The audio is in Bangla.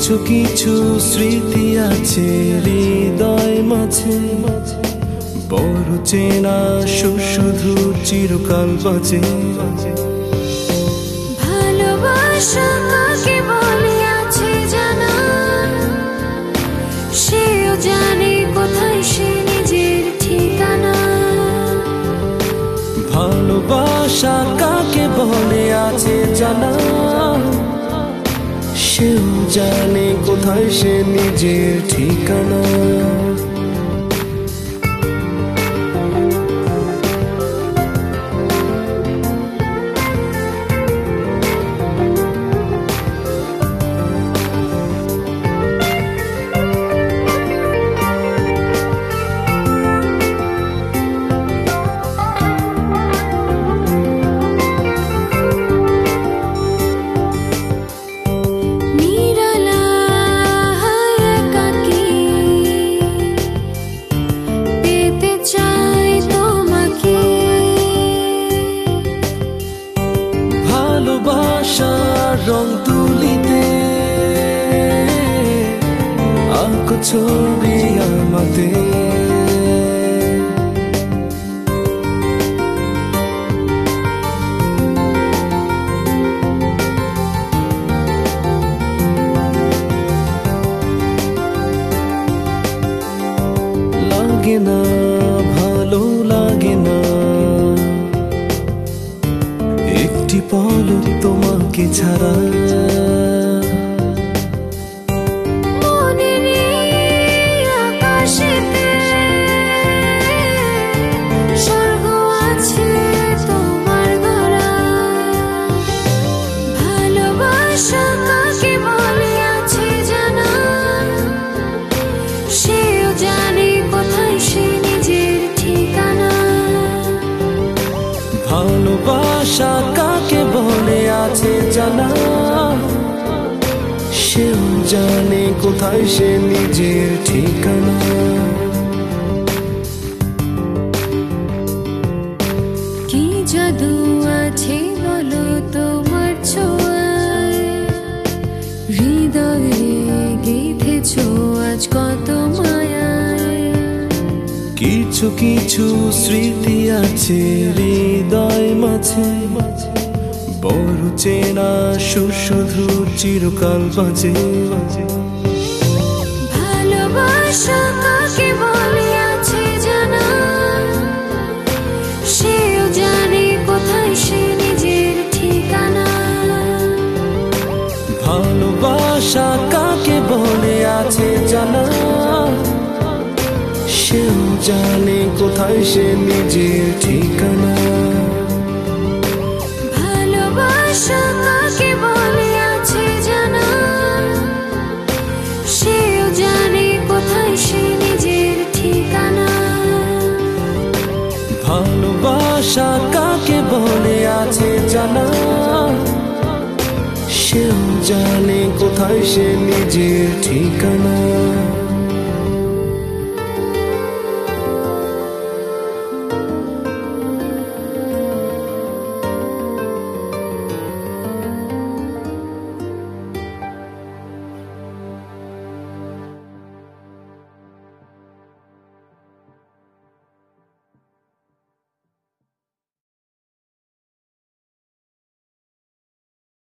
কিছু কিছু স্মৃতি আছে হৃদয় মাঝে, বড় চেনা শুধু চিরকাল বাজে। ভালোবাসা কাকে বলে আছে জানা, সেও জানে কোথায় সে নিজের ঠিকানা। ভালোবাসা কাকে বলে আছে জানা, সেও জানে কোথায় সে নিজের ঠিকানা। ভালোবাসার রং তুলিতে আঁকো ছবি আমাদের, লাগে না ভালো লাগে না একটি পলক তোমাকে ছাড়া। মনে নেই আকাশেতে স্বর্গ আছে তোমার গড়া। ভালোবাসা কাকে বলে আছে জানা, সেও জানে কোথায় সে নিজের ঠিকানা। ভালোবাসা কাকে বলে আছে জানা, সেও জানে কোথায় সে নিজের ঠিকানা। কি জাদু আছে বলো তোমার ছোঁয়ায়, হৃদয়ে গেঁথেছো আজ কত মায়ায়। কিছু কিছু স্মৃতি আছে হৃদয় মাঝে, বড় চেনা শুধু চিরকাল বাজে। ভালোবাসা কাকে বলে আছে জানা, সেও জানে কোথায় সে নিজের ঠিকানা। ভালোবাসা কাকে বলে আছে জানা, সেও জানে কোথায় সে নিজের ঠিকানা। ভালোবাসা কাকে বলে আছে জানা, সেও জানে কোথায় সে নিজের ঠিকানা। ভালোবাসা কাকে বলে আছে জানা, সেও জানে কোথায় সে নিজের ঠিকানা।